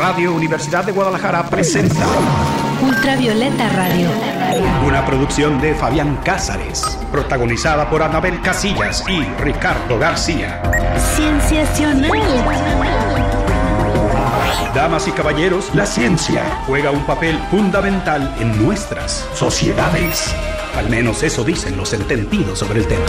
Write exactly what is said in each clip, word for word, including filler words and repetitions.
Radio Universidad de Guadalajara presenta Ultravioleta Radio, una producción de Fabián Cázares, protagonizada por Anabel Casillas y Ricardo García. Cienciacional. Damas y caballeros, la ciencia juega un papel fundamental en nuestras sociedades. Al menos eso dicen los entendidos sobre el tema.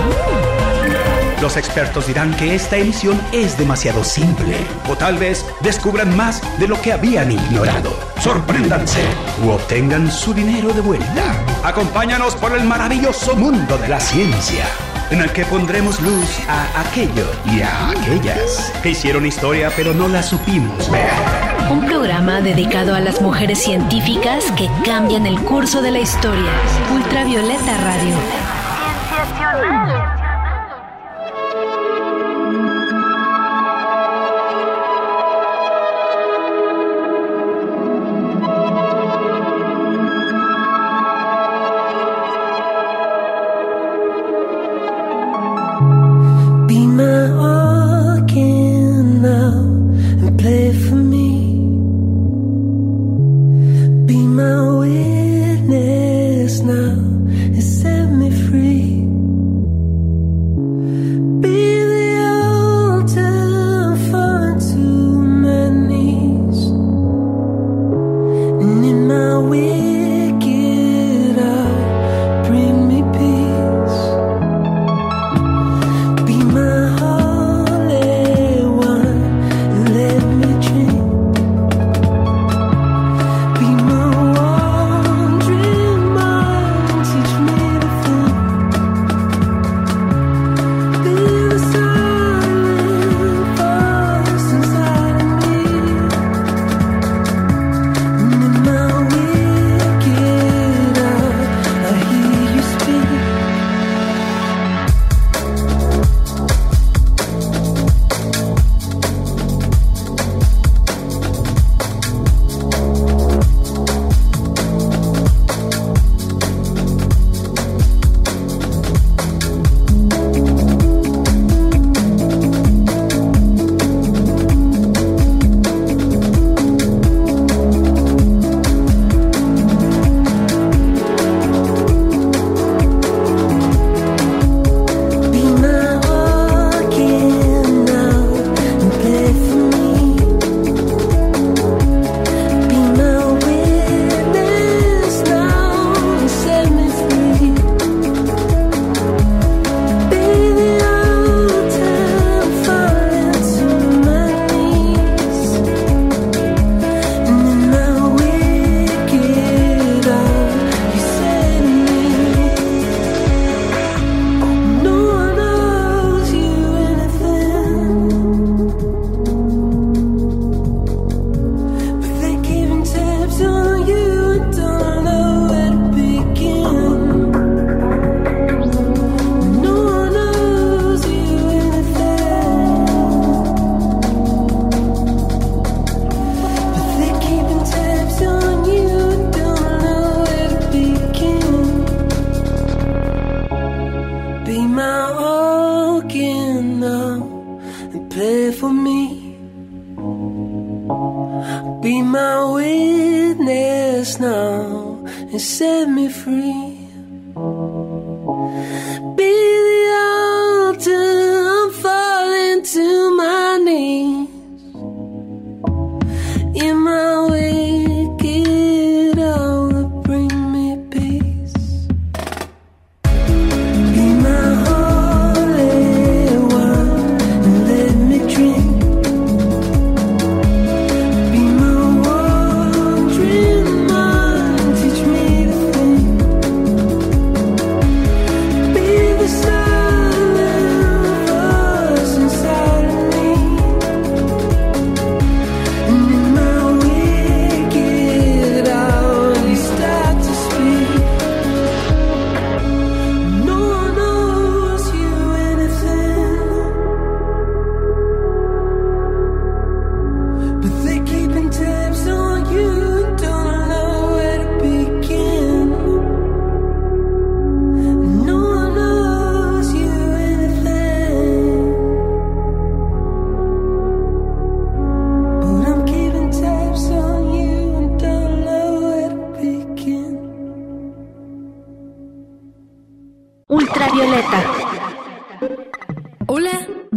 Los expertos dirán que esta emisión es demasiado simple, o tal vez descubran más de lo que habían ignorado. Sorpréndanse u obtengan su dinero de vuelta. Acompáñanos por el maravilloso mundo de la ciencia, en el que pondremos luz a aquello y a aquellas que hicieron historia pero no la supimos ver. Un programa dedicado a las mujeres científicas que cambian el curso de la historia. Ultravioleta Radio. Cienciacional. Be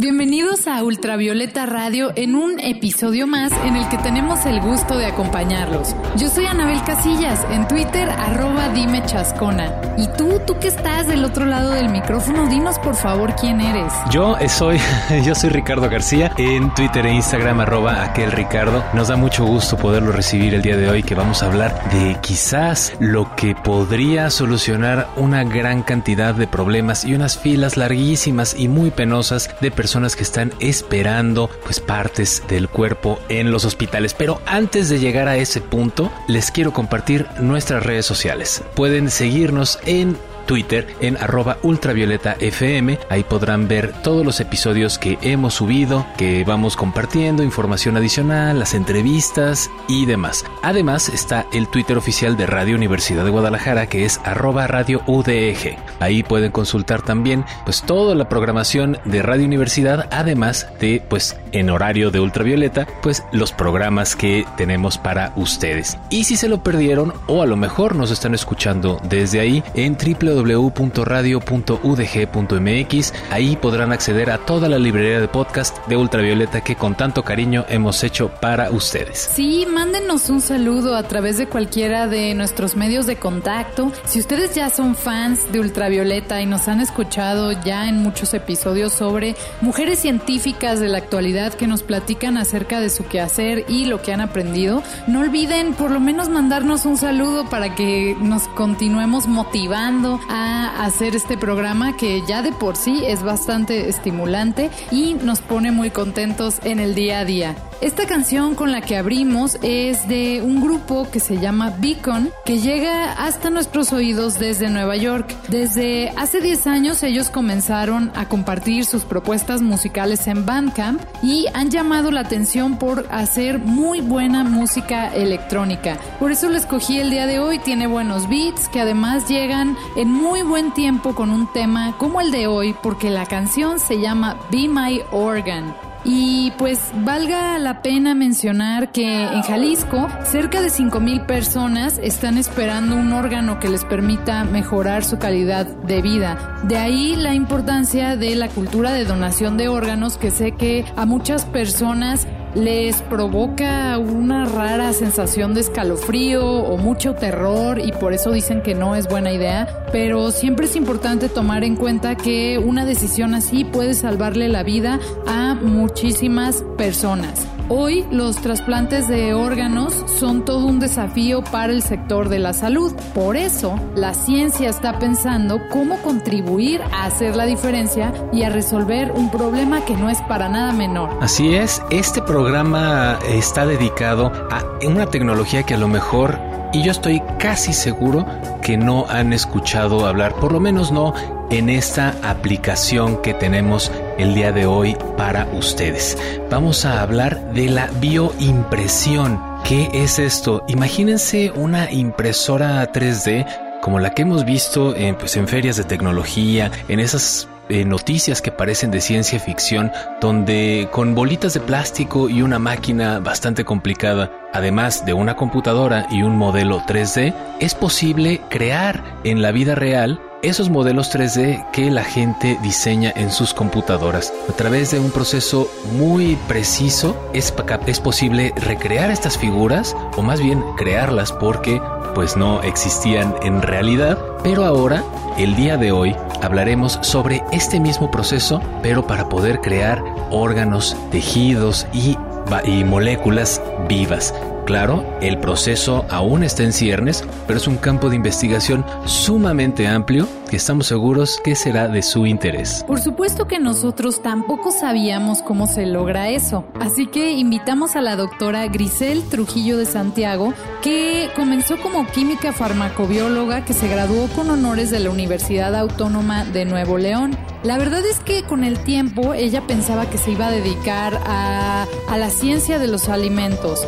Bienvenidos a Ultravioleta Radio en un episodio más en el que tenemos el gusto de acompañarlos. Yo soy Anabel Casillas, en Twitter, arroba dime chascona. Y tú, tú que estás del otro lado del micrófono, dinos por favor quién eres. Yo soy, yo soy Ricardo García, en Twitter e Instagram, arroba aquel Ricardo. Nos da mucho gusto poderlo recibir el día de hoy, que vamos a hablar de quizás lo que podría solucionar una gran cantidad de problemas y unas filas larguísimas y muy penosas de personas personas que están esperando pues partes del cuerpo en los hospitales. Pero antes de llegar a ese punto, les quiero compartir nuestras redes sociales. Pueden seguirnos en Twitter en arroba ultravioleta fm. Ahí podrán ver todos los episodios que hemos subido, que vamos compartiendo, información adicional, las entrevistas y demás. Además está el Twitter oficial de Radio Universidad de Guadalajara, que es arroba radio U D E G. Ahí pueden consultar también pues toda la programación de Radio Universidad, además de pues en horario de ultravioleta pues los programas que tenemos para ustedes. Y si se lo perdieron o a lo mejor nos están escuchando desde ahí en w w w punto radio punto u d g punto m x, ahí podrán acceder a toda la librería de podcast de Ultravioleta que con tanto cariño hemos hecho para ustedes. Sí, mándenos un saludo a través de cualquiera de nuestros medios de contacto. Si ustedes ya son fans de Ultravioleta y nos han escuchado ya en muchos episodios sobre mujeres científicas de la actualidad que nos platican acerca de su quehacer y lo que han aprendido, no olviden por lo menos mandarnos un saludo para que nos continuemos motivando a hacer este programa, que ya de por sí es bastante estimulante y nos pone muy contentos en el día a día. Esta canción con la que abrimos es de un grupo que se llama Beacon, que llega hasta nuestros oídos desde Nueva York. Desde hace diez años ellos comenzaron a compartir sus propuestas musicales en Bandcamp y han llamado la atención por hacer muy buena música electrónica. Por eso lo escogí el día de hoy. Tiene buenos beats que además llegan en muy buen tiempo con un tema como el de hoy, porque la canción se llama Be My Organ. Y pues valga la pena mencionar que en Jalisco cerca de cinco mil personas están esperando un órgano que les permita mejorar su calidad de vida. De ahí la importancia de la cultura de donación de órganos, que sé que a muchas personas les provoca una rara sensación de escalofrío o mucho terror y por eso dicen que no es buena idea, pero siempre es importante tomar en cuenta que una decisión así puede salvarle la vida a muchísimas personas. Hoy los trasplantes de órganos son todo un desafío para el sector de la salud. Por eso, la ciencia está pensando cómo contribuir a hacer la diferencia y a resolver un problema que no es para nada menor. Así es, este programa está dedicado a una tecnología que a lo mejor, y yo estoy casi seguro que no han escuchado hablar, por lo menos no en esta aplicación que tenemos el día de hoy para ustedes. Vamos a hablar de la bioimpresión. ¿Qué es esto? Imagínense una impresora tres D como la que hemos visto en, pues, en ferias de tecnología, en esas eh, noticias que parecen de ciencia ficción, donde con bolitas de plástico y una máquina bastante complicada, además de una computadora y un modelo tres D, es posible crear en la vida real esos modelos tres D que la gente diseña en sus computadoras. A través de un proceso muy preciso es, es posible recrear estas figuras, o más bien crearlas, porque pues no existían en realidad. Pero ahora, el día de hoy, hablaremos sobre este mismo proceso, pero para poder crear órganos, tejidos y, y moléculas vivas. Claro, el proceso aún está en ciernes, pero es un campo de investigación sumamente amplio que estamos seguros que será de su interés. Por supuesto que nosotros tampoco sabíamos cómo se logra eso, así que invitamos a la doctora Grisel Trujillo de Santiago, que comenzó como química farmacobióloga, que se graduó con honores de la Universidad Autónoma de Nuevo León. La verdad es que con el tiempo ella pensaba que se iba a dedicar a, a la ciencia de los alimentos,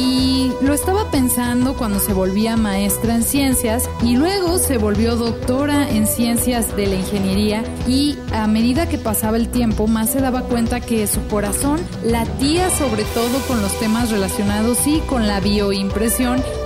y lo estaba pensando cuando se volvía maestra en ciencias y luego se volvió doctora en ciencias de la ingeniería, y a medida que pasaba el tiempo más se daba cuenta que su corazón latía sobre todo con los temas relacionados y con la bioimpresión,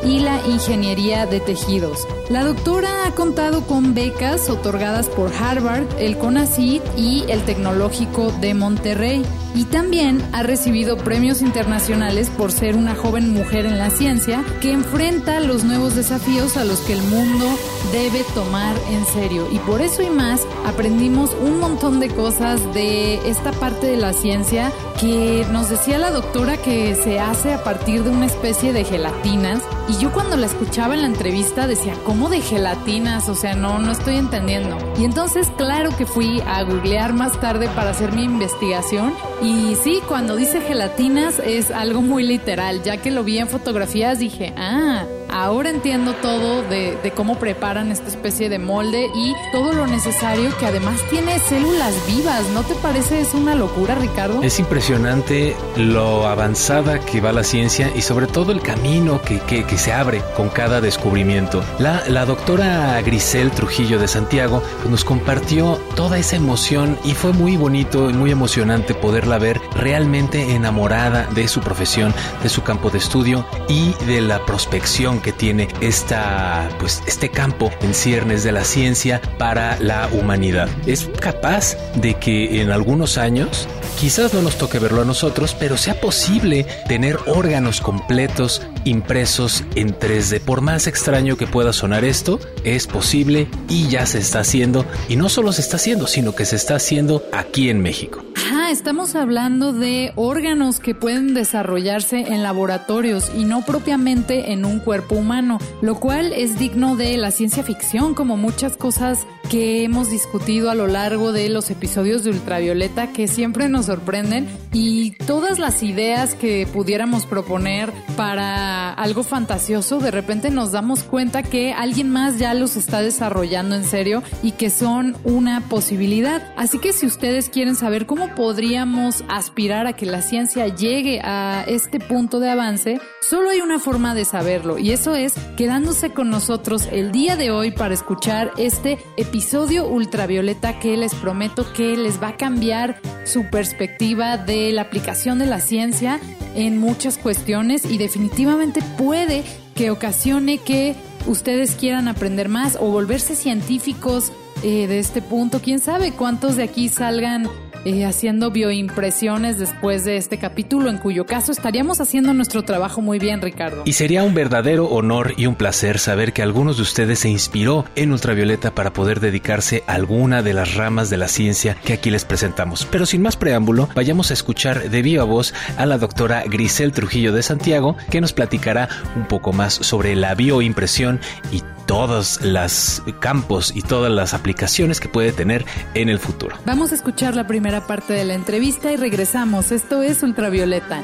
y la ingeniería de tejidos. La doctora ha contado con becas otorgadas por Harvard, el CONACYT y el Tecnológico de Monterrey. Y también ha recibido premios internacionales por ser una joven mujer en la ciencia que enfrenta los nuevos desafíos a los que el mundo debe tomar en serio. Y por eso y más aprendimos un montón de cosas de esta parte de la ciencia que nos decía la doctora que se hace a partir de una especie de gelatinas. Y yo cuando la escuchaba en la entrevista decía, ¿cómo de gelatinas? O sea, no, no estoy entendiendo. Y entonces claro que fui a googlear más tarde para hacer mi investigación. Y sí, cuando dice gelatinas es algo muy literal, ya que lo vi en fotografías dije, ah, ahora entiendo todo de, de cómo preparan esta especie de molde y todo lo necesario que además tiene células vivas. ¿No te parece eso una locura, Ricardo? Es impresionante lo avanzada que va la ciencia y sobre todo el camino que, que, que se abre con cada descubrimiento. La, la doctora Grisel Trujillo de Santiago pues, nos compartió toda esa emoción y fue muy bonito y muy emocionante poderla ver realmente enamorada de su profesión, de su campo de estudio y de la prospección que tiene esta, pues, este campo en ciernes de la ciencia para la humanidad. Es capaz de que en algunos años, quizás no nos toque verlo a nosotros, pero sea posible tener órganos completos impresos en tres D. Por más extraño que pueda sonar esto, es posible y ya se está haciendo. Y no solo se está haciendo, sino que se está haciendo aquí en México. Ajá, estamos hablando de órganos que pueden desarrollarse en laboratorios y no propiamente en un cuerpo humano, lo cual es digno de la ciencia ficción, como muchas cosas que hemos discutido a lo largo de los episodios de Ultravioleta que siempre nos sorprenden, y todas las ideas que pudiéramos proponer para algo fantasioso, de repente nos damos cuenta que alguien más ya los está desarrollando en serio y que son una posibilidad. Así que si ustedes quieren saber cómo podríamos aspirar a que la ciencia llegue a este punto de avance, solo hay una forma de saberlo, y eso es quedándose con nosotros el día de hoy para escuchar este episodio Ultravioleta que les prometo que les va a cambiar su perspectiva de la aplicación de la ciencia en muchas cuestiones, y definitivamente puede que ocasione que ustedes quieran aprender más o volverse científicos eh, de este punto. Quién sabe cuántos de aquí salgan Eh, haciendo bioimpresiones después de este capítulo, en cuyo caso estaríamos haciendo nuestro trabajo muy bien, Ricardo. Y sería un verdadero honor y un placer saber que algunos de ustedes se inspiró en Ultravioleta para poder dedicarse a alguna de las ramas de la ciencia que aquí les presentamos. Pero sin más preámbulo, vayamos a escuchar de viva voz a la doctora Grisel Trujillo de Santiago, que nos platicará un poco más sobre la bioimpresión y todos los campos y todas las aplicaciones que puede tener en el futuro. Vamos a escuchar la primera parte de la entrevista y regresamos. Esto es Ultravioleta.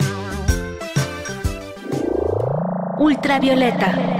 Ultravioleta.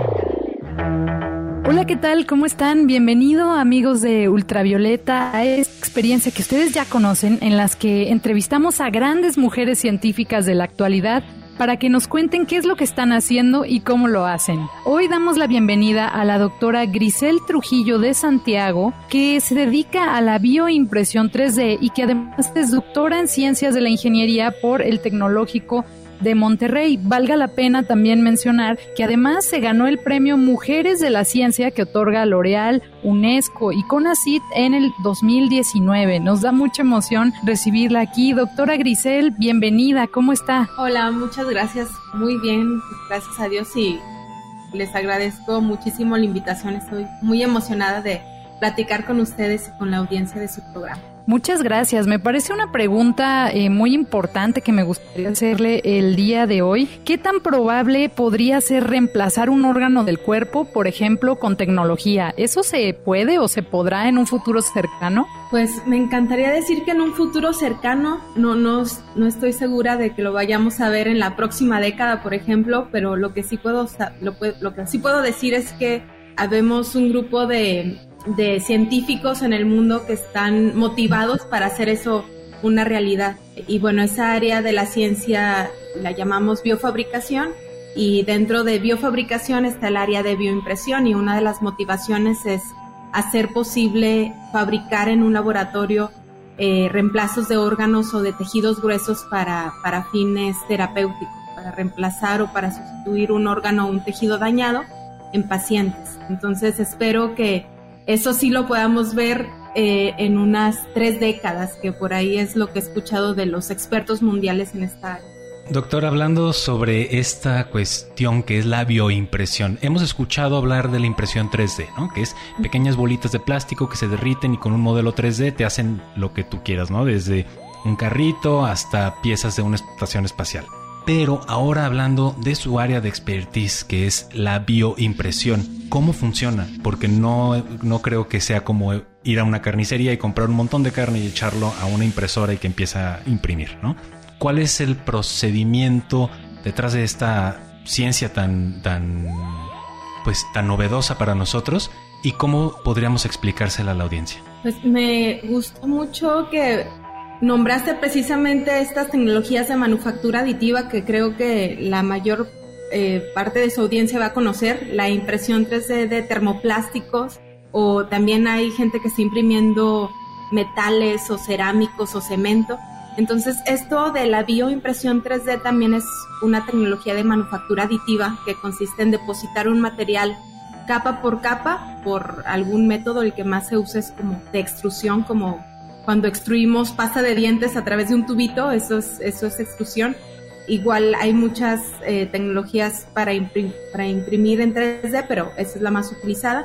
Hola, ¿qué tal? ¿Cómo están? Bienvenido, amigos de Ultravioleta, a esta experiencia que ustedes ya conocen, en las que entrevistamos a grandes mujeres científicas de la actualidad para que nos cuenten qué es lo que están haciendo y cómo lo hacen. Hoy damos la bienvenida a la doctora Grisel Trujillo de Santiago, que se dedica a la bioimpresión tres D y que además es doctora en Ciencias de la Ingeniería por el Tecnológico de Monterrey. Valga la pena también mencionar que además se ganó el premio Mujeres de la Ciencia que otorga L'Oréal, UNESCO y CONACYT en el dos mil diecinueve. Nos da mucha emoción recibirla aquí. Doctora Grisel, bienvenida, ¿cómo está? Hola, muchas gracias, muy bien, gracias a Dios, y les agradezco muchísimo la invitación. Estoy muy emocionada de platicar con ustedes y con la audiencia de su programa. Muchas gracias. Me parece una pregunta eh, muy importante que me gustaría hacerle el día de hoy. ¿Qué tan probable podría ser reemplazar un órgano del cuerpo, por ejemplo, con tecnología? ¿Eso se puede o se podrá en un futuro cercano? Pues me encantaría decir que en un futuro cercano, no, no, no estoy segura de que lo vayamos a ver en la próxima década, por ejemplo, pero lo que sí puedo, lo, lo que sí puedo decir es que habemos un grupo de... de científicos en el mundo que están motivados para hacer eso una realidad. Y bueno, esa área de la ciencia la llamamos biofabricación, y dentro de biofabricación está el área de bioimpresión, y una de las motivaciones es hacer posible fabricar en un laboratorio eh, reemplazos de órganos o de tejidos gruesos para, para fines terapéuticos. para reemplazar o para sustituir un órgano o un tejido dañado en pacientes. Entonces espero que eso sí lo podamos ver eh, en unas tres décadas, que por ahí es lo que he escuchado de los expertos mundiales en esta área. Doctor, hablando sobre esta cuestión que es la bioimpresión, hemos escuchado hablar de la impresión tres D, ¿no? Que es pequeñas bolitas de plástico que se derriten y con un modelo tres D te hacen lo que tú quieras, ¿no? Desde un carrito hasta piezas de una estación espacial. Pero ahora hablando de su área de expertise, que es la bioimpresión, ¿cómo funciona? Porque no, no creo que sea como ir a una carnicería y comprar un montón de carne y echarlo a una impresora y que empieza a imprimir, ¿no? ¿Cuál es el procedimiento detrás de esta ciencia tan, tan, pues, tan novedosa para nosotros? ¿Y cómo podríamos explicársela a la audiencia? Pues me gustó mucho que nombraste precisamente estas tecnologías de manufactura aditiva que creo que la mayor eh, parte de su audiencia va a conocer, la impresión tres D de termoplásticos, o también hay gente que está imprimiendo metales o cerámicos o cemento. Entonces, esto de la bioimpresión tres D también es una tecnología de manufactura aditiva que consiste en depositar un material capa por capa por algún método. El que más se usa es como de extrusión, como cuando extruimos pasta de dientes a través de un tubito, eso es, eso es extrusión. Igual hay muchas eh, tecnologías para, imprim- para imprimir en tres D, pero esa es la más utilizada.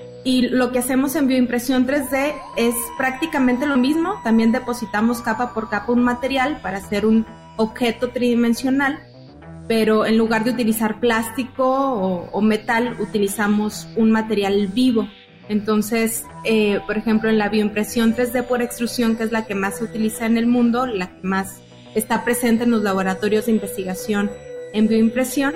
Y lo que hacemos en bioimpresión tres D es prácticamente lo mismo. También depositamos capa por capa un material para hacer un objeto tridimensional, pero en lugar de utilizar plástico o, o metal, utilizamos un material vivo. Entonces, eh, por ejemplo, en la bioimpresión tres D por extrusión, que es la que más se utiliza en el mundo, la que más está presente en los laboratorios de investigación en bioimpresión,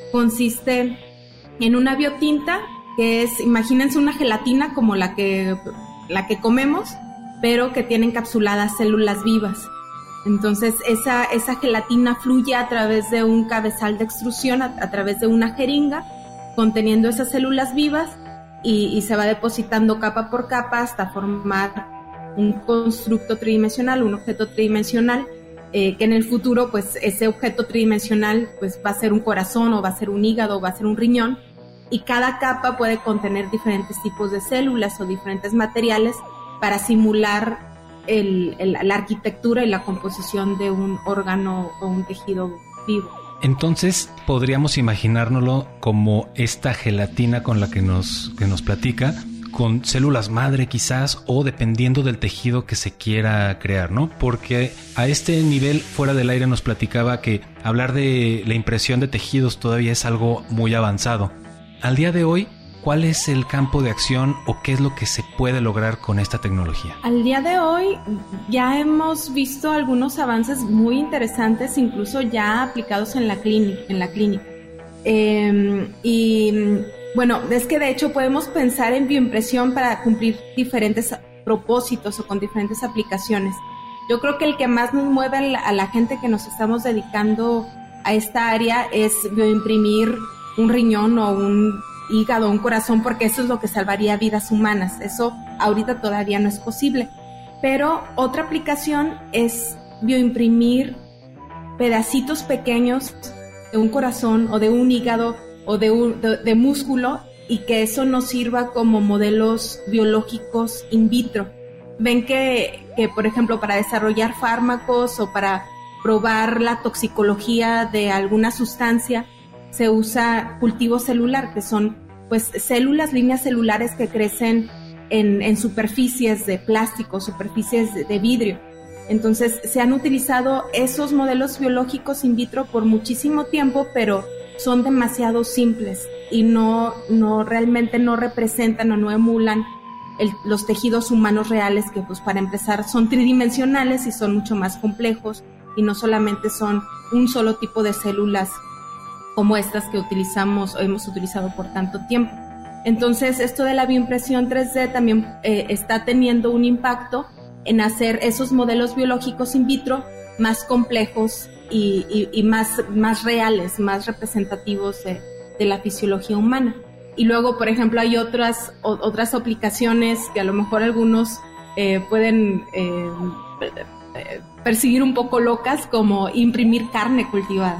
consiste en una biotinta, que es, imagínense una gelatina como la que, la que comemos, pero que tiene encapsuladas células vivas. Entonces esa, esa gelatina fluye a través de un cabezal de extrusión, a, a través de una jeringa, conteniendo esas células vivas, y, y se va depositando capa por capa hasta formar un constructo tridimensional, un objeto tridimensional, eh, que en el futuro pues ese objeto tridimensional pues va a ser un corazón, o va a ser un hígado, o va a ser un riñón. Y cada capa puede contener diferentes tipos de células o diferentes materiales para simular el, el, la arquitectura y la composición de un órgano o un tejido vivo. Entonces, podríamos imaginárnoslo como esta gelatina con la que nos, que nos platica, con células madre quizás, o dependiendo del tejido que se quiera crear, ¿no? Porque a este nivel, fuera del aire, nos platicaba que hablar de la impresión de tejidos todavía es algo muy avanzado. Al día de hoy, ¿cuál es el campo de acción o qué es lo que se puede lograr con esta tecnología? Al día de hoy ya hemos visto algunos avances muy interesantes, incluso ya aplicados en la clínica. En la clínica. Eh, y bueno, es que de hecho podemos pensar en bioimpresión para cumplir diferentes propósitos o con diferentes aplicaciones. Yo creo que el que más nos mueve a la, a la gente que nos estamos dedicando a esta área es bioimprimir un riñón o un hígado, un corazón, porque eso es lo que salvaría vidas humanas. Eso ahorita todavía no es posible. Pero otra aplicación es bioimprimir pedacitos pequeños de un corazón o de un hígado o de, un, de, de músculo, y que eso nos sirva como modelos biológicos in vitro. Ven que, que, por ejemplo, para desarrollar fármacos o para probar la toxicología de alguna sustancia, se usa cultivo celular, que son pues células, líneas celulares que crecen en, en superficies de plástico, superficies de, de vidrio. Entonces se han utilizado esos modelos biológicos in vitro por muchísimo tiempo, pero son demasiado simples y no, no realmente no representan o no emulan el, los tejidos humanos reales, que pues para empezar son tridimensionales y son mucho más complejos, y no solamente son un solo tipo de células como estas que utilizamos o hemos utilizado por tanto tiempo. Entonces, esto de la bioimpresión tres D también eh, está teniendo un impacto en hacer esos modelos biológicos in vitro más complejos y, y, y más, más reales, más representativos de, de la fisiología humana. Y luego, por ejemplo, hay otras, o, otras aplicaciones que a lo mejor algunos eh, pueden eh, percibir un poco locas, como imprimir carne cultivada.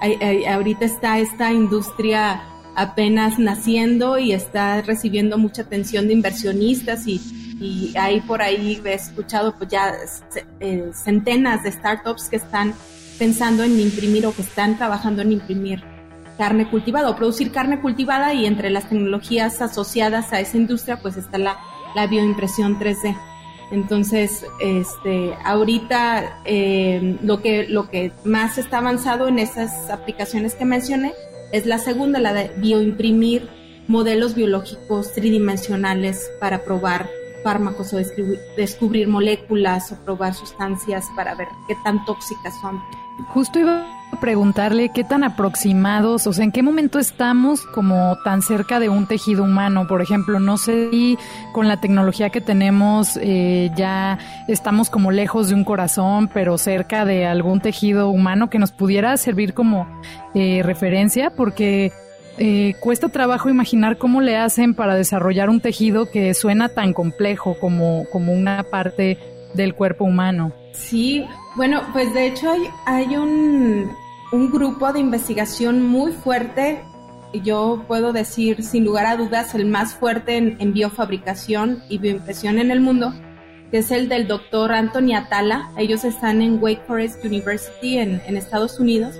hay, hay, ahorita está esta industria apenas naciendo y está recibiendo mucha atención de inversionistas y, y hay por ahí he escuchado pues ya eh, centenas de startups que están pensando en imprimir o que están trabajando en imprimir carne cultivada o producir carne cultivada, y entre las tecnologías asociadas a esa industria pues está la, la bioimpresión tres D. Entonces, este, ahorita eh, lo que lo que más está avanzado en esas aplicaciones que mencioné es la segunda, la de bioimprimir modelos biológicos tridimensionales para probar fármacos o descubrir, descubrir moléculas o probar sustancias para ver qué tan tóxicas son. Justo iba a preguntarle qué tan aproximados, o sea, en qué momento estamos como tan cerca de un tejido humano. Por ejemplo, no sé si con la tecnología que tenemos eh, ya estamos como lejos de un corazón, pero cerca de algún tejido humano que nos pudiera servir como eh, referencia, porque eh, cuesta trabajo imaginar cómo le hacen para desarrollar un tejido que suena tan complejo como, como una parte del cuerpo humano. Sí, bueno, pues de hecho hay, hay un, un grupo de investigación muy fuerte, yo puedo decir sin lugar a dudas el más fuerte en, en biofabricación y bioimpresión en el mundo, que es el del doctor Anthony Atala. Ellos están en Wake Forest University en, en Estados Unidos,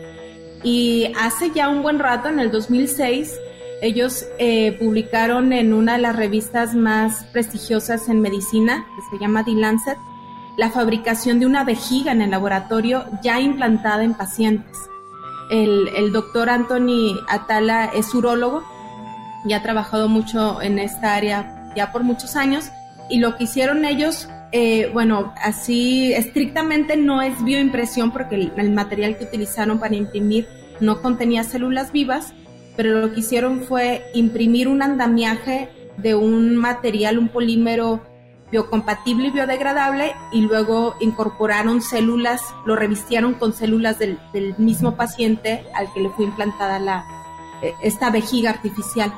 y hace ya un buen rato, en el dos mil seis, ellos eh, publicaron en una de las revistas más prestigiosas en medicina, que se llama The Lancet, la fabricación de una vejiga en el laboratorio ya implantada en pacientes. El, el doctor Anthony Atala es urólogo y ha trabajado mucho en esta área ya por muchos años, y lo que hicieron ellos, eh, bueno, así estrictamente no es bioimpresión porque el, el material que utilizaron para imprimir no contenía células vivas, pero lo que hicieron fue imprimir un andamiaje de un material, un polímero biocompatible y biodegradable, y luego incorporaron células, lo revistieron con células del, del mismo paciente al que le fue implantada la, esta vejiga artificial.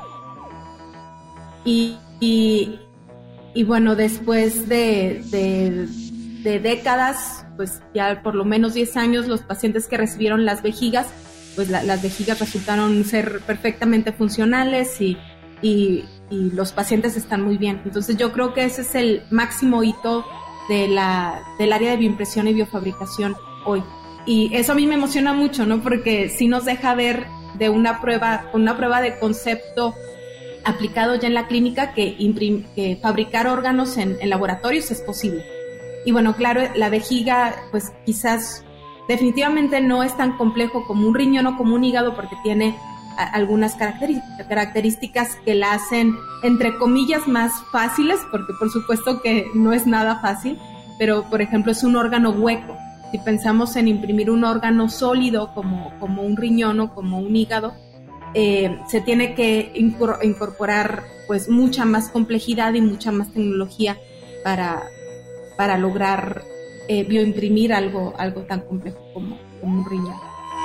Y, y, y bueno, después de, de, de décadas, pues ya por lo menos diez años, los pacientes que recibieron las vejigas, pues la, las vejigas resultaron ser perfectamente funcionales y, y y los pacientes están muy bien. Entonces yo creo que ese es el máximo hito de la, del área de bioimpresión y biofabricación hoy. Y eso a mí me emociona mucho, ¿no? Porque sí nos deja ver de una prueba, una prueba de concepto aplicado ya en la clínica que, imprim, que fabricar órganos en, en laboratorios es posible. Y bueno, claro, la vejiga, pues quizás definitivamente no es tan complejo como un riñón o como un hígado, porque tiene algunas características que la hacen, entre comillas, más fáciles, porque por supuesto que no es nada fácil, pero por ejemplo es un órgano hueco. Si pensamos en imprimir un órgano sólido como, como un riñón o como un hígado, eh, se tiene que incorporar pues mucha más complejidad y mucha más tecnología para, para lograr eh, bioimprimir algo, algo tan complejo como, como un riñón.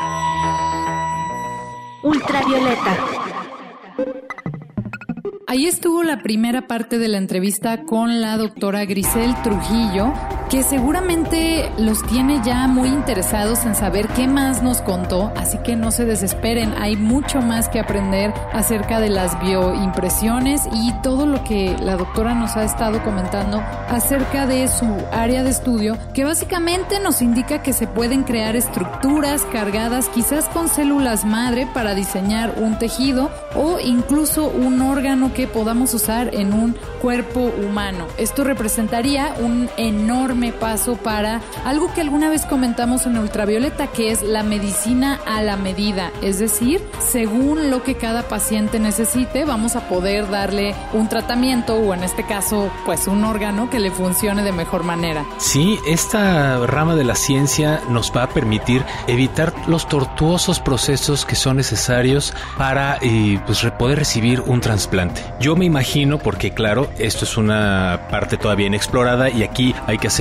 Ultravioleta. Ahí estuvo la primera parte de la entrevista con la doctora Grisel Trujillo, que seguramente los tiene ya muy interesados en saber qué más nos contó, así que no se desesperen, hay mucho más que aprender acerca de las bioimpresiones y todo lo que la doctora nos ha estado comentando acerca de su área de estudio, que básicamente nos indica que se pueden crear estructuras cargadas quizás con células madre para diseñar un tejido o incluso un órgano que podamos usar en un cuerpo humano. Esto representaría un enorme paso para algo que alguna vez comentamos en Ultravioleta, que es la medicina a la medida, es decir, según lo que cada paciente necesite, vamos a poder darle un tratamiento o en este caso, pues un órgano que le funcione de mejor manera. Sí, esta rama de la ciencia nos va a permitir evitar los tortuosos procesos que son necesarios para eh, pues, poder recibir un trasplante. Yo me imagino, porque claro, esto es una parte todavía inexplorada y aquí hay que hacer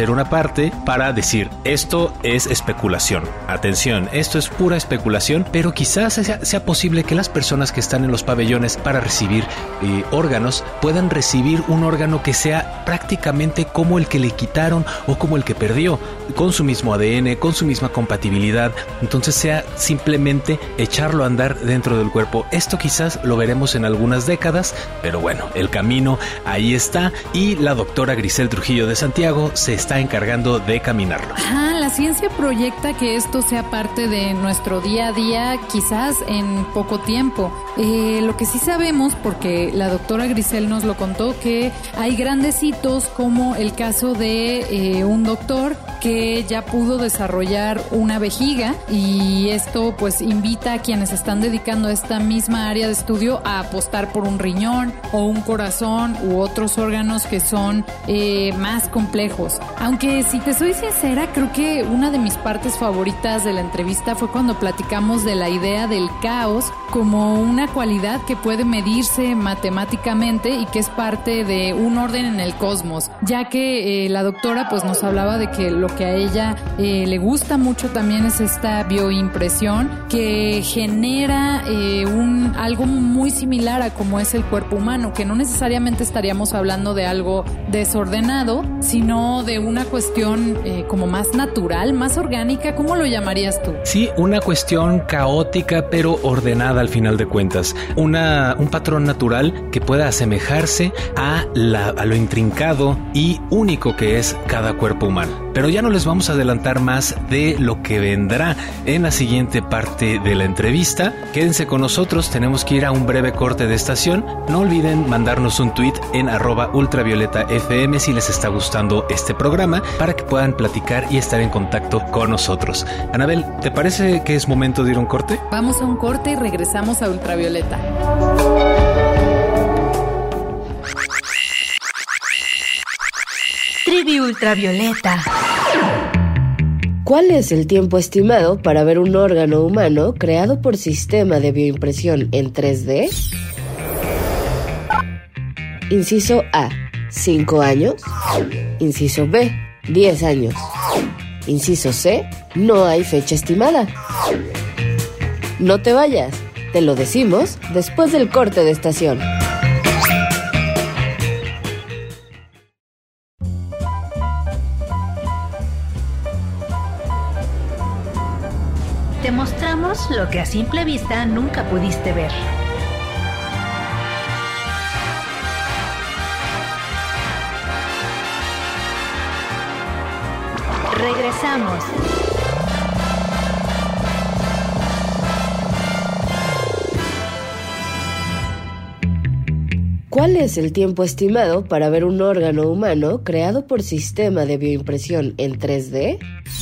hacer una parte para decir, esto es especulación. Atención, esto es pura especulación, pero quizás sea, sea posible que las personas que están en los pabellones para recibir eh, órganos puedan recibir un órgano que sea prácticamente como el que le quitaron o como el que perdió, con su mismo A D N, con su misma compatibilidad. Entonces sea simplemente echarlo a andar dentro del cuerpo. Esto quizás lo veremos en algunas décadas, pero bueno, el camino ahí está y la doctora Grisel Trujillo de Santiago se está encargando de caminarlo. Ajá, la ciencia proyecta que esto sea parte de nuestro día a día, quizás en poco tiempo. Eh, lo que sí sabemos, porque la doctora Grisel nos lo contó, que hay grandes hitos como el caso de eh, un doctor que ya pudo desarrollar una vejiga, y esto pues invita a quienes están dedicando a esta misma área de estudio a apostar por un riñón o un corazón u otros órganos que son eh, más complejos. Aunque si te soy sincera, creo que una de mis partes favoritas de la entrevista fue cuando platicamos de la idea del caos como una cualidad que puede medirse matemáticamente y que es parte de un orden en el cosmos, ya que eh, la doctora pues nos hablaba de que lo que a ella eh, le gusta mucho también es esta bioimpresión que genera eh, un algo muy similar a como es el cuerpo humano, que no necesariamente estaríamos hablando de algo desordenado, sino de una cuestión eh, como más natural, más orgánica. ¿Cómo lo llamarías tú? Sí, una cuestión caótica pero ordenada al final de cuentas, una, un patrón natural que pueda asemejarse a, la, a lo intrincado y único que es cada cuerpo humano. Pero ya no les vamos a adelantar más de lo que vendrá en la siguiente parte de la entrevista. Quédense con nosotros, tenemos que ir a un breve corte de estación. No olviden mandarnos un tweet en arroba ultravioleta fm si les está gustando este programa, para que puedan platicar y estar en contacto con nosotros. Anabel, ¿te parece que es momento de ir a un corte? Vamos a un corte y regresamos a Ultravioleta. Trivi Ultravioleta. ¿Cuál es el tiempo estimado para ver un órgano humano creado por sistema de bioimpresión en tres D? Inciso A, cinco años. Inciso B, diez años. Inciso C, no hay fecha estimada. No te vayas, te lo decimos después del corte de estación. Te mostramos lo que a simple vista nunca pudiste ver. Regresamos. ¿Cuál es el tiempo estimado para ver un órgano humano creado por sistema de bioimpresión en tres D?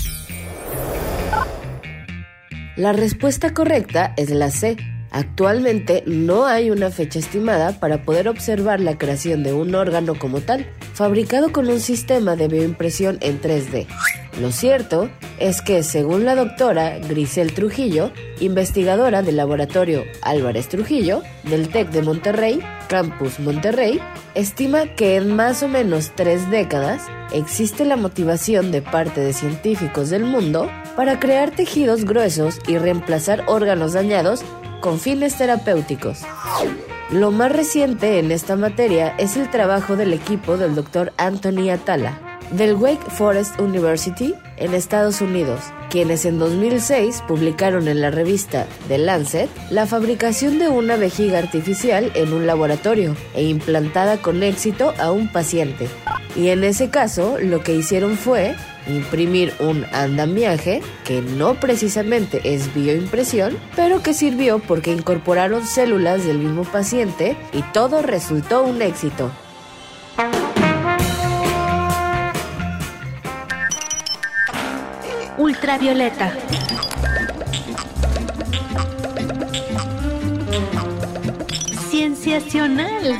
La respuesta correcta es la C. Actualmente no hay una fecha estimada para poder observar la creación de un órgano como tal, fabricado con un sistema de bioimpresión en tres D. Lo cierto es que, según la doctora Grisel Trujillo, investigadora del laboratorio Álvarez Trujillo, del TEC de Monterrey, Campus Monterrey, estima que en más o menos tres décadas existe la motivación de parte de científicos del mundo para crear tejidos gruesos y reemplazar órganos dañados con fines terapéuticos. Lo más reciente en esta materia es el trabajo del equipo del doctor Anthony Atala, del Wake Forest University en Estados Unidos, quienes en dos mil seis publicaron en la revista The Lancet la fabricación de una vejiga artificial en un laboratorio e implantada con éxito a un paciente. Y en ese caso, lo que hicieron fue imprimir un andamiaje, que no precisamente es bioimpresión, pero que sirvió porque incorporaron células del mismo paciente y todo resultó un éxito. Ultravioleta. Cienciacional.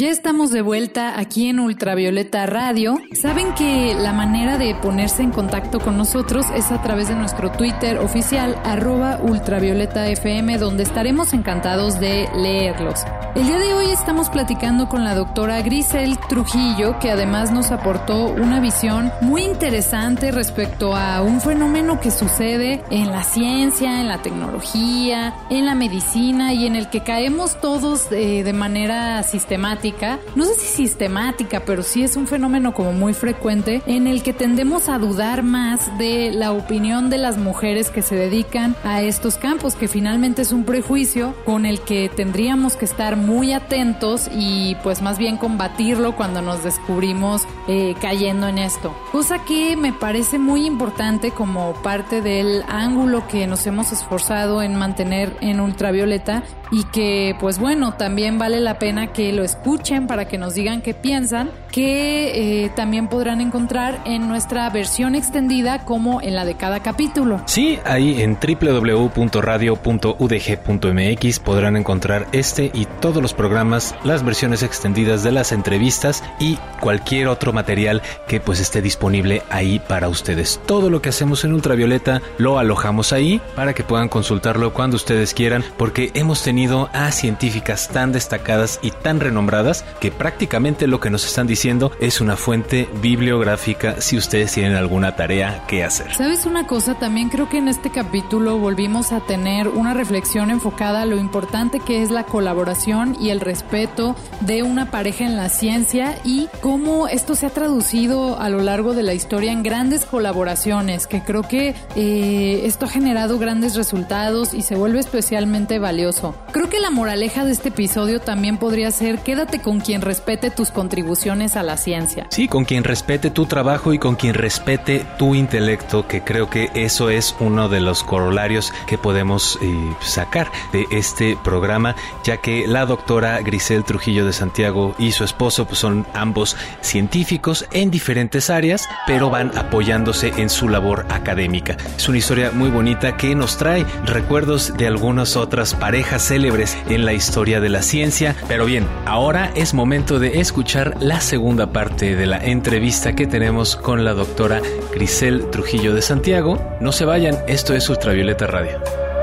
Ya estamos de vuelta aquí en Ultravioleta Radio. Saben que la manera de ponerse en contacto con nosotros es a través de nuestro Twitter oficial, arroba ultravioletafm, donde estaremos encantados de leerlos. El día de hoy estamos platicando con la doctora Grisel Trujillo, que además nos aportó una visión muy interesante respecto a un fenómeno que sucede en la ciencia, en la tecnología, en la medicina y en el que caemos todos eh, de manera sistemática. No sé si sistemática, pero sí es un fenómeno como muy frecuente en el que tendemos a dudar más de la opinión de las mujeres que se dedican a estos campos, que finalmente es un prejuicio con el que tendríamos que estar muy atentos y pues más bien combatirlo cuando nos descubrimos eh, cayendo en esto. Cosa que me parece muy importante como parte del ángulo que nos hemos esforzado en mantener en Ultravioleta y que pues bueno, también vale la pena que lo escuchen para que nos digan qué piensan, que eh, también podrán encontrar en nuestra versión extendida como en la de cada capítulo. Sí, ahí en doble u doble u doble u punto radio punto u d g punto m x podrán encontrar este y todos los programas, las versiones extendidas de las entrevistas y cualquier otro material que pues esté disponible ahí para ustedes. Todo lo que hacemos en Ultravioleta lo alojamos ahí para que puedan consultarlo cuando ustedes quieran, porque hemos tenido a científicas tan destacadas y tan renombradas que prácticamente lo que nos están diciendo es una fuente bibliográfica si ustedes tienen alguna tarea que hacer. ¿Sabes una cosa? También creo que en este capítulo volvimos a tener una reflexión enfocada a lo importante que es la colaboración y el respeto de una pareja en la ciencia y cómo esto se ha traducido a lo largo de la historia en grandes colaboraciones, que creo que eh, esto ha generado grandes resultados y se vuelve especialmente valioso. Creo que la moraleja de este episodio también podría ser: quédate con quien respete tus contribuciones a la ciencia. Sí, con quien respete tu trabajo y con quien respete tu intelecto, que creo que eso es uno de los corolarios que podemos eh, sacar de este programa, ya que la doctora Grisel Trujillo de Santiago y su esposo pues, son ambos científicos en diferentes áreas, pero van apoyándose en su labor académica. Es una historia muy bonita que nos trae recuerdos de algunas otras parejas célebres en la historia de la ciencia. Pero bien, ahora es momento de escuchar la segunda parte de la entrevista que tenemos con la doctora Grisel Trujillo de Santiago. No se vayan, esto es Ultravioleta Radio.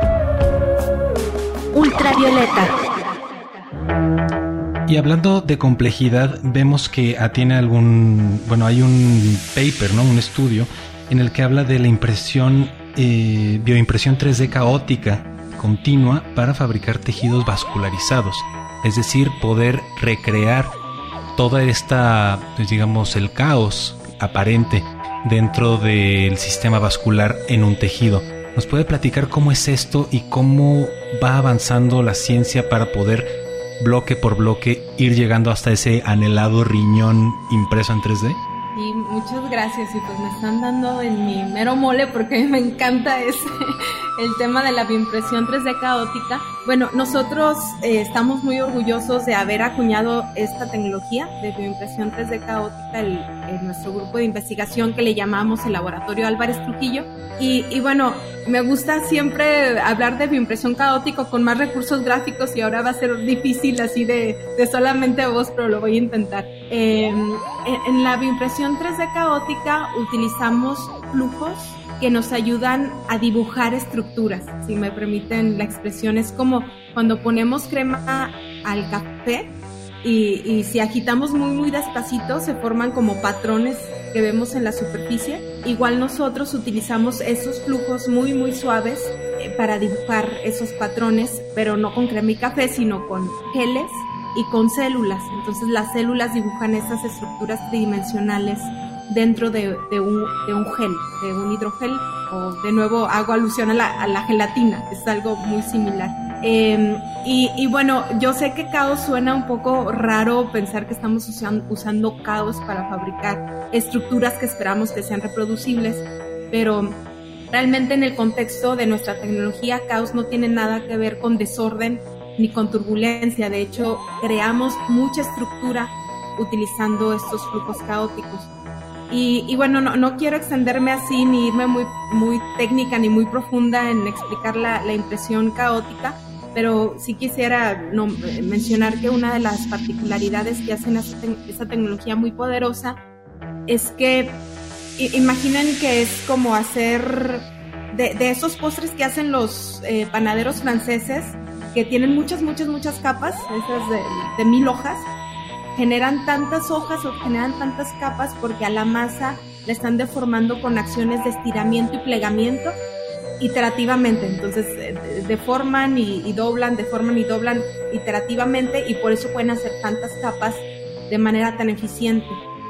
Ultravioleta. Y hablando de complejidad, vemos que tiene algún, bueno, hay un paper, ¿no? Un estudio en el que habla de la impresión, eh, bioimpresión tres D caótica continua para fabricar tejidos vascularizados, es decir, poder recrear toda esta, pues digamos, el caos aparente dentro del sistema vascular en un tejido. ¿Nos puede platicar cómo es esto y cómo va avanzando la ciencia para poder bloque por bloque ir llegando hasta ese anhelado riñón impreso en tres D? Sí, muchas gracias, y pues me están dando en mi mero mole porque me encanta ese, el tema de la bioimpresión tres D caótica. Bueno, nosotros eh, estamos muy orgullosos de haber acuñado esta tecnología de bioimpresión tres D caótica el, en nuestro grupo de investigación que le llamamos el Laboratorio Álvarez Trujillo. Y, y bueno, me gusta siempre hablar de bioimpresión caótica con más recursos gráficos, y ahora va a ser difícil así de, de solamente voz, pero lo voy a intentar. Eh, en, en la bioimpresión tres D caótica utilizamos flujos que nos ayudan a dibujar estructuras, si me permiten la expresión. Es como cuando ponemos crema al café y, y si agitamos muy muy despacito se forman como patrones que vemos en la superficie. Igual nosotros utilizamos esos flujos muy muy suaves eh, para dibujar esos patrones, pero no con crema y café, sino con geles y con células. Entonces las células dibujan esas estructuras tridimensionales dentro de, de, un, de un gel, de un hidrogel, o de nuevo hago alusión a la, a la gelatina, es algo muy similar. Eh, y, y bueno, yo sé que caos suena un poco raro pensar que estamos usando, usando caos para fabricar estructuras que esperamos que sean reproducibles, pero realmente en el contexto de nuestra tecnología, caos no tiene nada que ver con desorden ni con turbulencia. De hecho, creamos mucha estructura utilizando estos flujos caóticos. Y, y bueno, no, no quiero extenderme así ni irme muy, muy técnica ni muy profunda en explicar la, la impresión caótica, pero sí quisiera no, mencionar que una de las particularidades que hacen esta, esta tecnología muy poderosa es que imaginen que es como hacer de, de esos postres que hacen los eh, panaderos franceses, que tienen muchas, muchas, muchas capas, esas de, de mil hojas, generan tantas hojas o generan tantas capas porque a la masa la están deformando con acciones de estiramiento y plegamiento iterativamente. Entonces eh, deforman y, y doblan, deforman y doblan iterativamente, y por eso pueden hacer tantas capas de manera tan eficiente.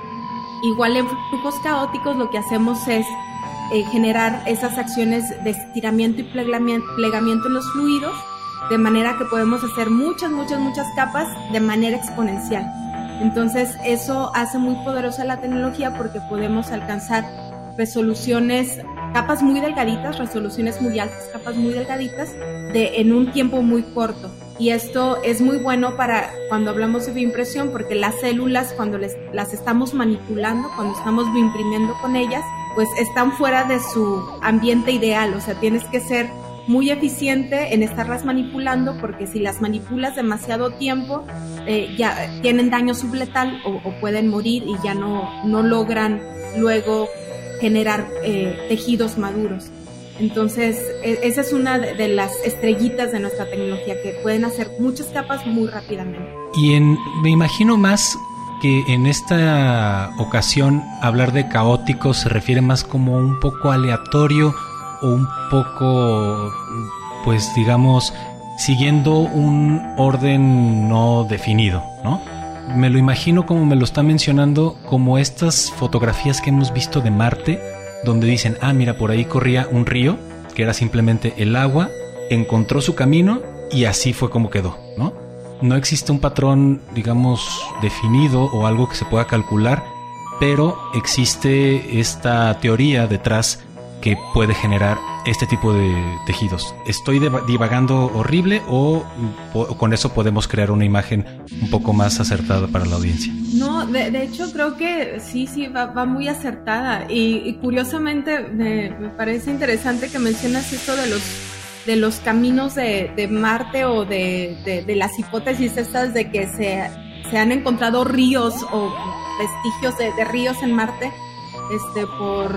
Igual en flujos caóticos lo que hacemos es eh, generar esas acciones de estiramiento y plegamiento, plegamiento en los fluidos, de manera que podemos hacer muchas, muchas, muchas capas de manera exponencial. Entonces eso hace muy poderosa la tecnología porque podemos alcanzar resoluciones, capas muy delgaditas, resoluciones muy altas, capas muy delgaditas, de, en un tiempo muy corto. Y esto es muy bueno para cuando hablamos de bioimpresión, porque las células, cuando les, las estamos manipulando, cuando estamos bioimprimiendo con ellas, pues están fuera de su ambiente ideal. O sea, tienes que ser muy eficiente en estarlas manipulando, porque si las manipulas demasiado tiempo, eh, ya tienen daño subletal o, o pueden morir y ya no, no logran luego generar eh, tejidos maduros. Entonces, esa es una de las estrellitas de nuestra tecnología, que pueden hacer muchas capas muy rápidamente. Y en, me imagino más que en esta ocasión hablar de caótico se refiere más como un poco aleatorio o un poco, pues digamos, siguiendo un orden no definido, ¿no? Me lo imagino, como me lo está mencionando, como estas fotografías que hemos visto de Marte, donde dicen, ah, mira, por ahí corría un río, que era simplemente el agua, encontró su camino y así fue como quedó, ¿no? No existe un patrón, digamos, definido o algo que se pueda calcular, pero existe esta teoría detrás que puede generar este tipo de tejidos. ¿Estoy divagando horrible o, o con eso podemos crear una imagen un poco más acertada para la audiencia? No, de, de hecho creo que sí, sí, va, va muy acertada, y, y curiosamente me, me parece interesante que mencionas esto de los, de los caminos de, de Marte, o de, de, de las hipótesis estas de que se, se han encontrado ríos o vestigios de, de ríos en Marte, este, por...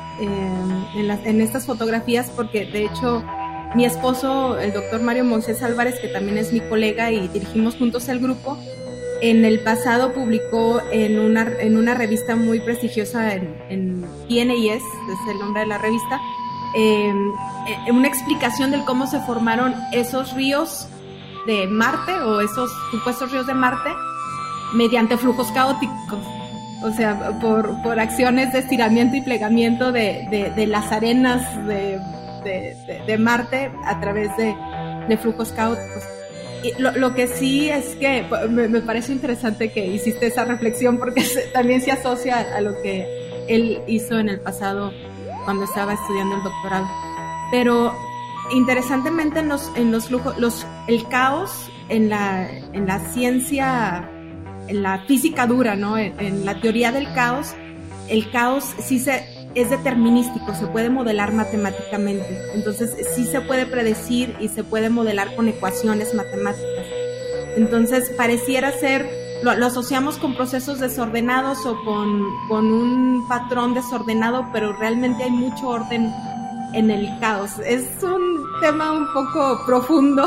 En, las, en estas fotografías, porque de hecho mi esposo, el doctor Mario Moisés Álvarez, que también es mi colega y dirigimos juntos el grupo, en el pasado publicó en una, en una revista muy prestigiosa en, en P N A S, es el nombre de la revista, eh, una explicación de cómo se formaron esos ríos de Marte, o esos supuestos ríos de Marte, mediante flujos caóticos. O sea, por, por acciones de estiramiento y plegamiento de, de, de las arenas de, de, de, de Marte a través de, de flujos caóticos. Y lo, lo que sí es que me, me parece interesante que hiciste esa reflexión, porque se, también se asocia a lo que él hizo en el pasado cuando estaba estudiando el doctorado. Pero interesantemente en los, en los flujos, los, el caos en la, en la ciencia, en la física dura, ¿no? En, en la teoría del caos, el caos sí se, es determinístico, se puede modelar matemáticamente. Entonces sí se puede predecir y se puede modelar con ecuaciones matemáticas. Entonces pareciera ser, lo, lo asociamos con procesos desordenados o con, con un patrón desordenado, pero realmente hay mucho orden en el caos. Es un tema un poco profundo.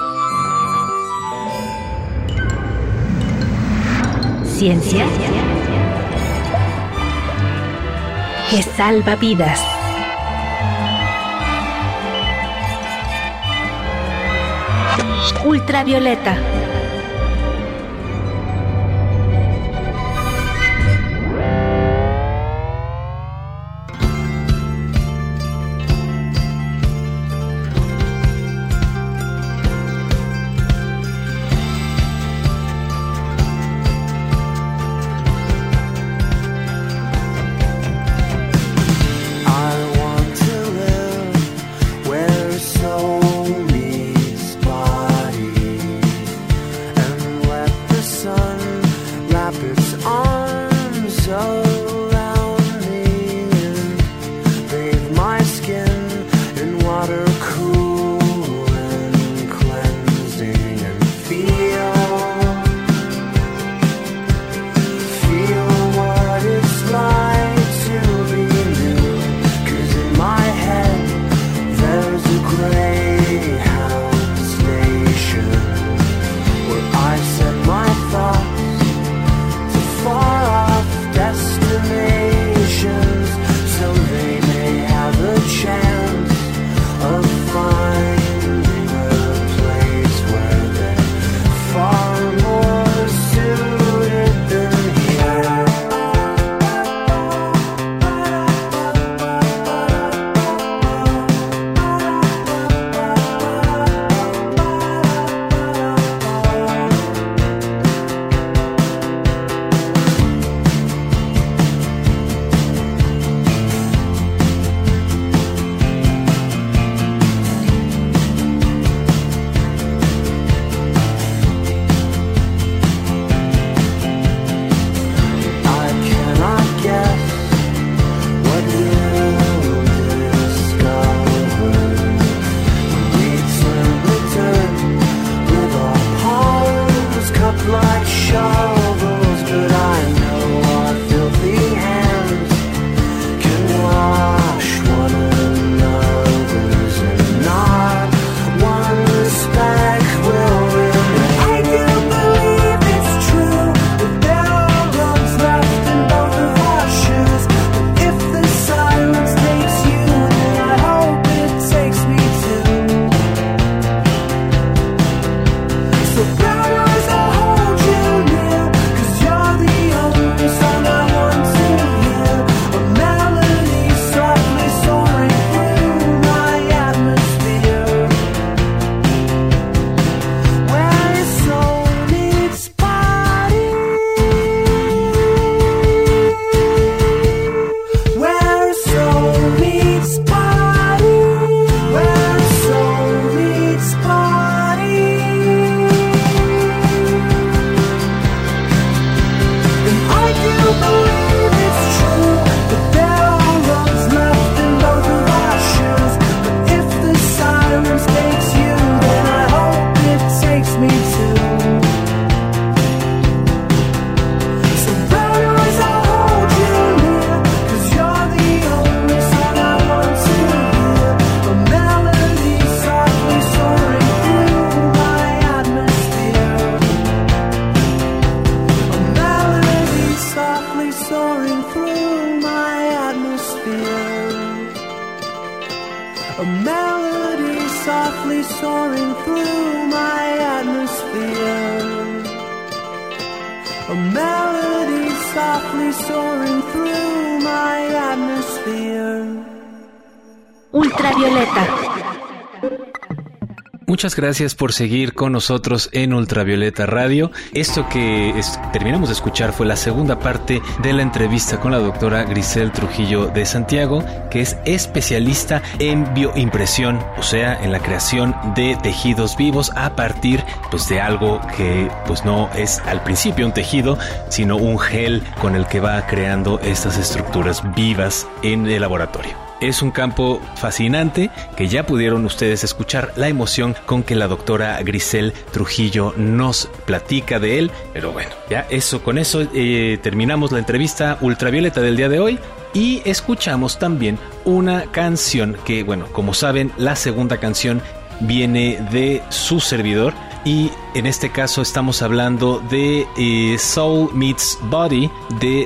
Ciencia que salva vidas. Ultravioleta. Water cool and cleansed. Ultravioleta. Muchas gracias por seguir con nosotros en Ultravioleta Radio. Esto que es, terminamos de escuchar fue la segunda parte de la entrevista con la doctora Grisel Trujillo de Santiago, que es especialista en bioimpresión, o sea, en la creación de tejidos vivos a partir pues, de algo que pues, no es al principio un tejido, sino un gel con el que va creando estas estructuras vivas en el laboratorio. Es un campo fascinante que ya pudieron ustedes escuchar la emoción con que la doctora Grisel Trujillo nos platica de él. Pero bueno, ya eso con eso eh, terminamos la entrevista Ultravioleta del día de hoy y escuchamos también una canción que, bueno, como saben, la segunda canción viene de su servidor. Y en este caso estamos hablando de eh, Soul Meets Body de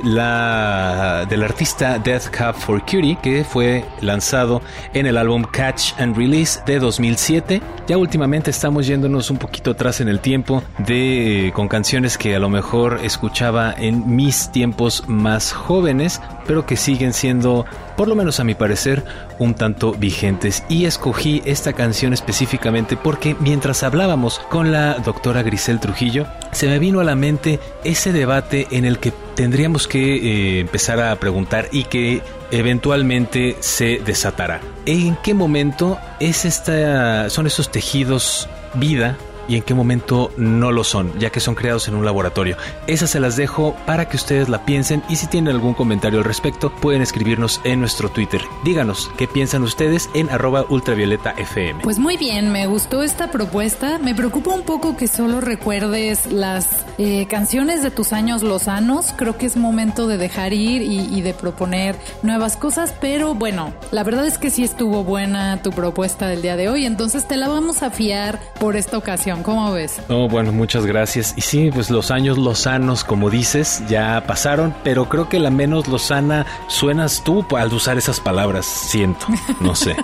la del artista Death Cab for Cutie, que fue lanzado en el álbum Catch and Release de dos mil siete. Ya últimamente estamos yéndonos un poquito atrás en el tiempo de eh, con canciones que a lo mejor escuchaba en mis tiempos más jóvenes, pero que siguen siendo, por lo menos a mi parecer, un tanto vigentes. Y escogí esta canción específicamente porque mientras hablábamos con la doctora Grisel Trujillo, se me vino a la mente ese debate en el que tendríamos que eh, empezar a preguntar y que eventualmente se desatará. ¿En qué momento es esta, son estos tejidos vida y en qué momento no lo son, ya que son creados en un laboratorio? Esas se las dejo para que ustedes la piensen y si tienen algún comentario al respecto pueden escribirnos en nuestro Twitter. Díganos qué piensan ustedes en arroba ultravioleta fm. Pues muy bien, me gustó esta propuesta. Me preocupa un poco que solo recuerdes las eh, canciones de tus años lozanos. Creo que es momento de dejar ir y, y de proponer nuevas cosas, pero bueno, la verdad es que sí estuvo buena tu propuesta del día de hoy, entonces te la vamos a fiar por esta ocasión. ¿Cómo ves? Oh, bueno, muchas gracias. Y sí, pues los años lozanos, como dices, ya pasaron, pero creo que la menos lozana suenas tú al usar esas palabras, siento, no sé.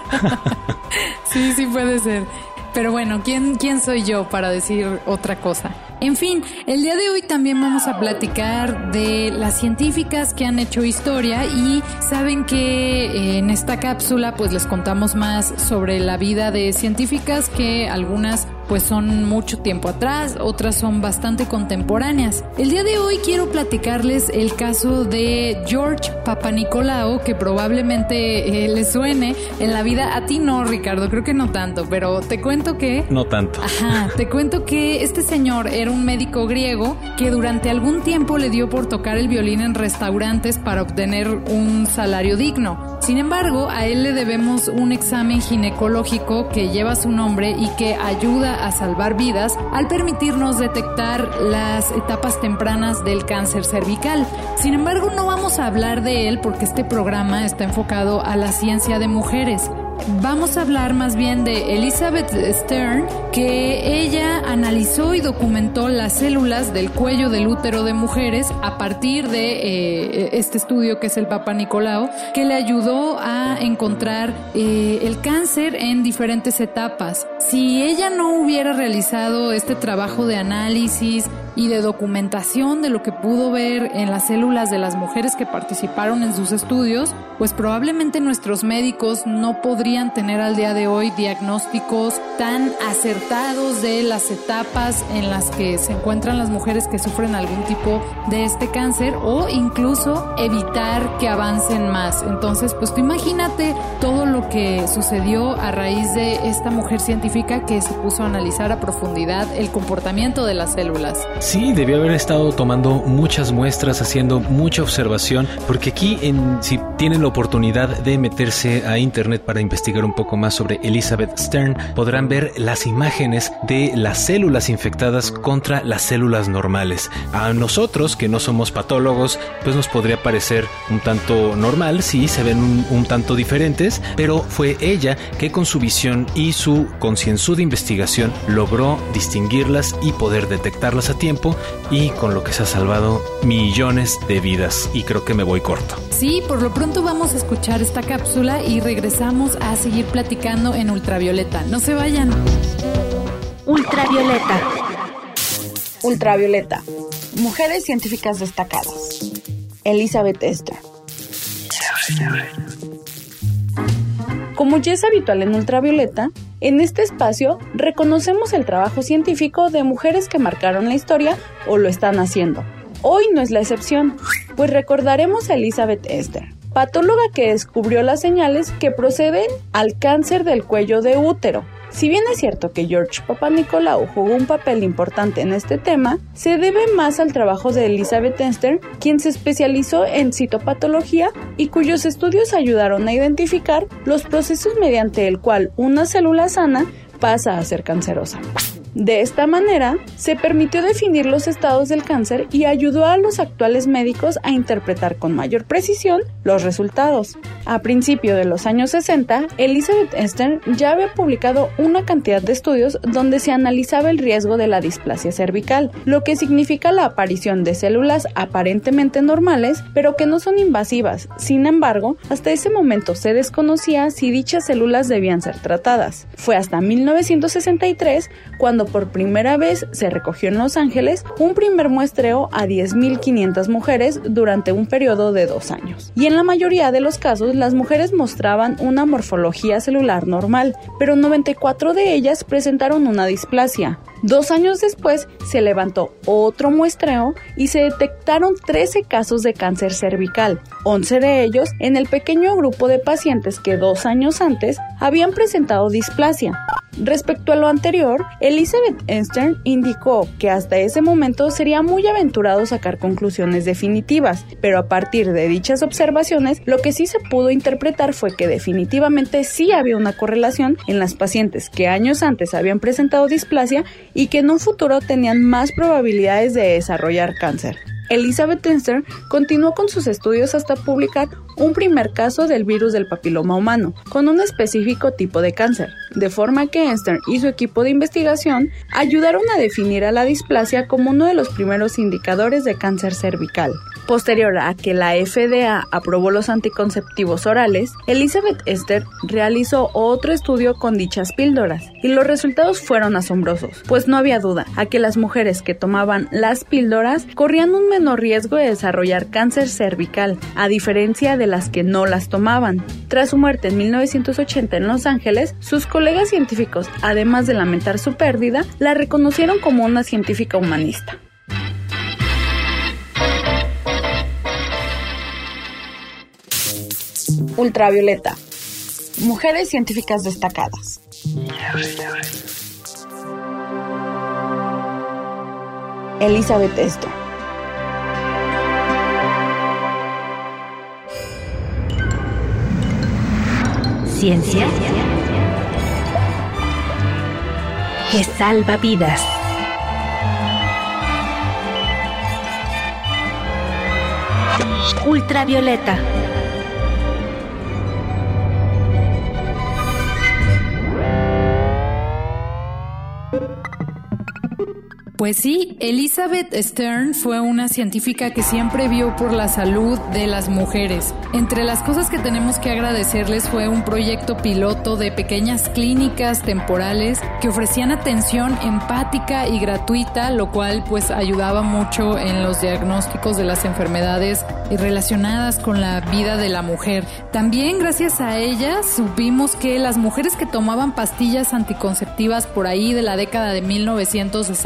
Sí, sí puede ser. Pero bueno, ¿quién, quién soy yo para decir otra cosa? En fin, el día de hoy también vamos a platicar de las científicas que han hecho historia y saben que en esta cápsula pues les contamos más sobre la vida de científicas que algunas pues son mucho tiempo atrás, otras son bastante contemporáneas. El día de hoy quiero platicarles el caso de George Papanicolaou, que probablemente eh, les suene en la vida. A ti no, Ricardo, creo que no tanto, pero te cuento que... No tanto. Ajá, te cuento que este señor era un médico griego que durante algún tiempo le dio por tocar el violín en restaurantes para obtener un salario digno. Sin embargo, a él le debemos un examen ginecológico que lleva su nombre y que ayuda a salvar vidas al permitirnos detectar las etapas tempranas del cáncer cervical. Sin embargo, no vamos a hablar de él porque este programa está enfocado a la ciencia de mujeres. Vamos a hablar más bien de Elizabeth Stern, que ella analizó y documentó las células del cuello del útero de mujeres a partir de eh, este estudio que es el Papanicolaou, que le ayudó a encontrar eh, el cáncer en diferentes etapas. Si ella no hubiera realizado este trabajo de análisis y de documentación de lo que pudo ver en las células de las mujeres que participaron en sus estudios, pues probablemente nuestros médicos no podrían tener al día de hoy diagnósticos tan acertados de las etapas en las que se encuentran las mujeres que sufren algún tipo de este cáncer o incluso evitar que avancen más. Entonces, pues tú imagínate todo lo que sucedió a raíz de esta mujer científica que se puso a analizar a profundidad el comportamiento de las células. Sí, debió haber estado tomando muchas muestras, haciendo mucha observación, porque aquí, en, si tienen la oportunidad de meterse a internet para investigar un poco más sobre Elizabeth Stern, podrán ver las imágenes de las células infectadas contra las células normales. A nosotros, que no somos patólogos, pues nos podría parecer un tanto normal, sí, se ven un, un tanto diferentes, pero fue ella que con su visión y su concienzuda investigación logró distinguirlas y poder detectarlas a tiempo, y con lo que se ha salvado millones de vidas. Y creo que me voy corto. Sí, por lo pronto vamos a escuchar esta cápsula y regresamos a seguir platicando en Ultravioleta. No se vayan. Ultravioleta. Ultravioleta. Mujeres científicas destacadas. Elizabeth Stern. Como ya es habitual en Ultravioleta, en este espacio reconocemos el trabajo científico de mujeres que marcaron la historia o lo están haciendo. Hoy no es la excepción, pues recordaremos a Elizabeth Stern, patóloga que descubrió las señales que proceden al cáncer del cuello de útero. Si bien es cierto que George Papanicolaou jugó un papel importante en este tema, se debe más al trabajo de Elizabeth Stern, quien se especializó en citopatología y cuyos estudios ayudaron a identificar los procesos mediante el cual una célula sana pasa a ser cancerosa. De esta manera, se permitió definir los estados del cáncer y ayudó a los actuales médicos a interpretar con mayor precisión los resultados. A principios de los años sesenta, Elizabeth Stern ya había publicado una cantidad de estudios donde se analizaba el riesgo de la displasia cervical, lo que significa la aparición de células aparentemente normales, pero que no son invasivas. Sin embargo, hasta ese momento se desconocía si dichas células debían ser tratadas. Fue hasta mil novecientos sesenta y tres cuando por primera vez se recogió en Los Ángeles un primer muestreo a diez mil quinientas mujeres durante un periodo de dos años. Y en la mayoría de los casos, las mujeres mostraban una morfología celular normal, pero noventa y cuatro de ellas presentaron una displasia. Dos años después se levantó otro muestreo y se detectaron trece casos de cáncer cervical, once de ellos en el pequeño grupo de pacientes que dos años antes habían presentado displasia. Respecto a lo anterior, Elizabeth Stern indicó que hasta ese momento sería muy aventurado sacar conclusiones definitivas, pero a partir de dichas observaciones, lo que sí se pudo interpretar fue que definitivamente sí había una correlación en las pacientes que años antes habían presentado displasia y que en un futuro tenían más probabilidades de desarrollar cáncer. Elizabeth Stern continuó con sus estudios hasta publicar un primer caso del virus del papiloma humano, con un específico tipo de cáncer, de forma que Stern y su equipo de investigación ayudaron a definir a la displasia como uno de los primeros indicadores de cáncer cervical. Posterior a que la F D A aprobó los anticonceptivos orales, Elizabeth Stern realizó otro estudio con dichas píldoras, y los resultados fueron asombrosos, pues no había duda a que las mujeres que tomaban las píldoras corrían un menor riesgo de desarrollar cáncer cervical, a diferencia de las que no las tomaban. Tras su muerte en mil novecientos ochenta en Los Ángeles, sus colegas científicos, además de lamentar su pérdida, la reconocieron como una científica humanista. Ultravioleta. Mujeres científicas destacadas. Elizabeth Stern. Ciencia que salva vidas. Ultravioleta. Pues sí, Elizabeth Stern fue una científica que siempre vio por la salud de las mujeres. Entre las cosas que tenemos que agradecerles fue un proyecto piloto de pequeñas clínicas temporales que ofrecían atención empática y gratuita, lo cual pues ayudaba mucho en los diagnósticos de las enfermedades relacionadas con la vida de la mujer. También gracias a ella supimos que las mujeres que tomaban pastillas anticonceptivas por ahí de la década de mil novecientos sesenta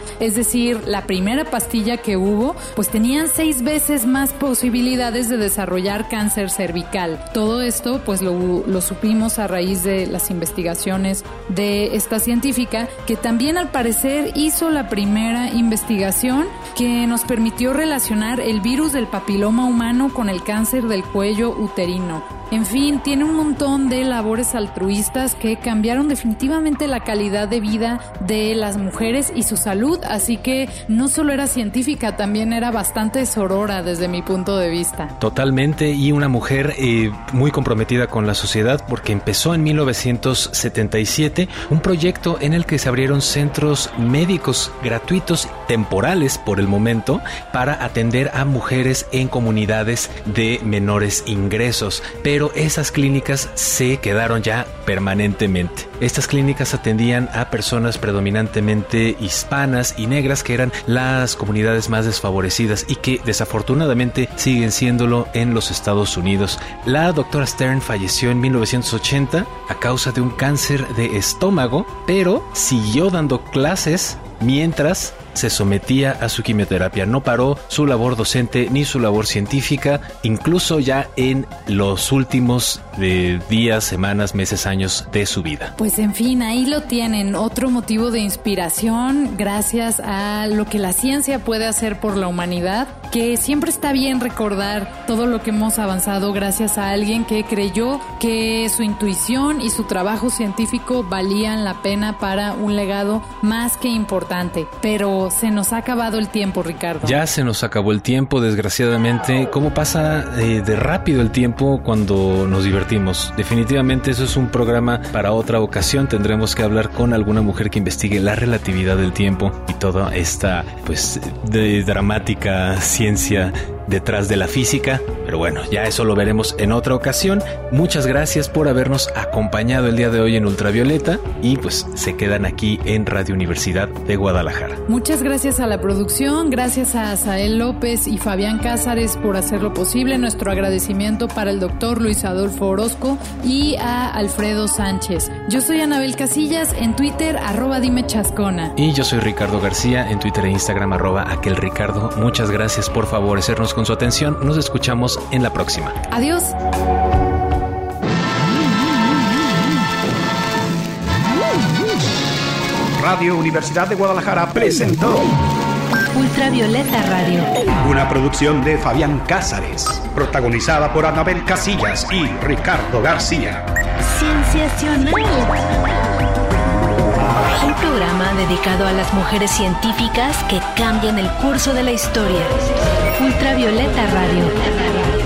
es decir, la primera pastilla que hubo, pues tenían seis veces más posibilidades de desarrollar cáncer cervical. Todo esto pues lo, lo supimos a raíz de las investigaciones de esta científica, que también al parecer hizo la primera investigación que nos permitió relacionar el virus del papiloma humano con el cáncer del cuello uterino. En fin, tiene un montón de labores altruistas que cambiaron definitivamente la calidad de vida de las mujeres y su salud, así que no solo era científica, también era bastante sorora desde mi punto de vista. Totalmente, y una mujer eh, muy comprometida con la sociedad, porque empezó en mil novecientos setenta y siete un proyecto en el que se abrieron centros médicos gratuitos, temporales por el momento, para atender a mujeres en comunidades de menores ingresos. Pero Pero esas clínicas se quedaron ya permanentemente. Estas clínicas atendían a personas predominantemente hispanas y negras, que eran las comunidades más desfavorecidas y que desafortunadamente siguen siéndolo en los Estados Unidos. La doctora Stern falleció en mil novecientos ochenta a causa de un cáncer de estómago, pero siguió dando clases mientras se sometía a su quimioterapia. No paró su labor docente ni su labor científica, incluso ya en los últimos de días, semanas, meses, años de su vida. Pues en fin, ahí lo tienen, otro motivo de inspiración gracias a lo que la ciencia puede hacer por la humanidad, que siempre está bien recordar todo lo que hemos avanzado gracias a alguien que creyó que su intuición y su trabajo científico valían la pena para un legado más que importante. Pero se nos ha acabado el tiempo, Ricardo. Ya se nos acabó el tiempo, desgraciadamente. ¿Cómo pasa eh, de rápido el tiempo cuando nos divertimos? Definitivamente eso es un programa para otra ocasión. Tendremos que hablar con alguna mujer que investigue la relatividad del tiempo y toda esta, pues, de dramática ciencia detrás de la física, pero bueno, ya eso lo veremos en otra ocasión. Muchas gracias por habernos acompañado el día de hoy en Ultravioleta, y pues se quedan aquí en Radio Universidad de Guadalajara. Muchas gracias a la producción, gracias a Asael López y Fabián Cázares por hacerlo posible. Nuestro agradecimiento para el doctor Luis Adolfo Orozco y a Alfredo Sánchez. Yo soy Anabel Casillas, en Twitter, arroba dime chascona. Y yo soy Ricardo García, en Twitter e Instagram, arroba aquel Ricardo. Muchas gracias por favorecernos con su atención. Nos escuchamos en la próxima. Adiós. Radio Universidad de Guadalajara presentó Ultravioleta Radio, una producción de Fabián Cázares, protagonizada por Anabel Casillas y Ricardo García. Cienciacional. Un programa dedicado a las mujeres científicas que cambian el curso de la historia. Ultravioleta Radio.